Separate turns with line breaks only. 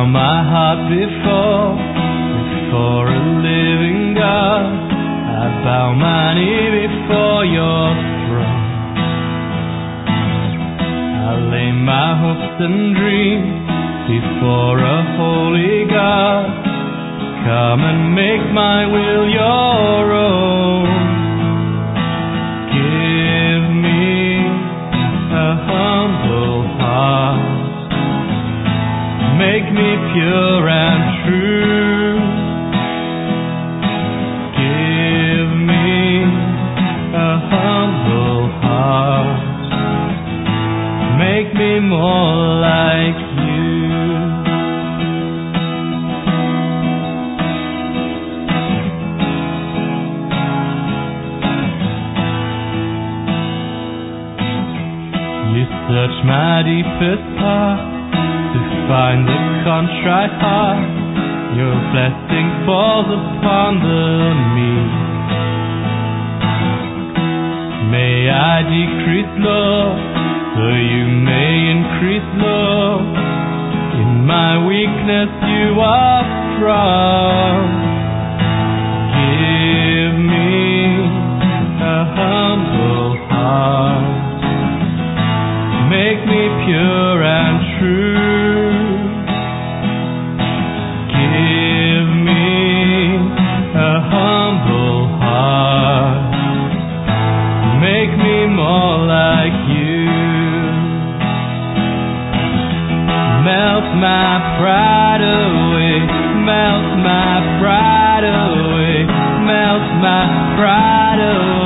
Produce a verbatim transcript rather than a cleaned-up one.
bow my heart before, before a living God. I bow my knee before your throne. I lay my hopes and dreams before a holy God. Come and make my will your own. Give me a humble heart. Make me pure and true. Give me a humble heart. Make me more like you. You search my deepest part to find the contrite heart. Your blessing falls upon the meek. May I decrease, Lord, so you may increase, Lord. In my weakness you are strong. Give me a humble heart. Make me pure and true. Give me a humble heart. Make me more like you. Melt my pride away. Melt my pride away. Melt my pride away.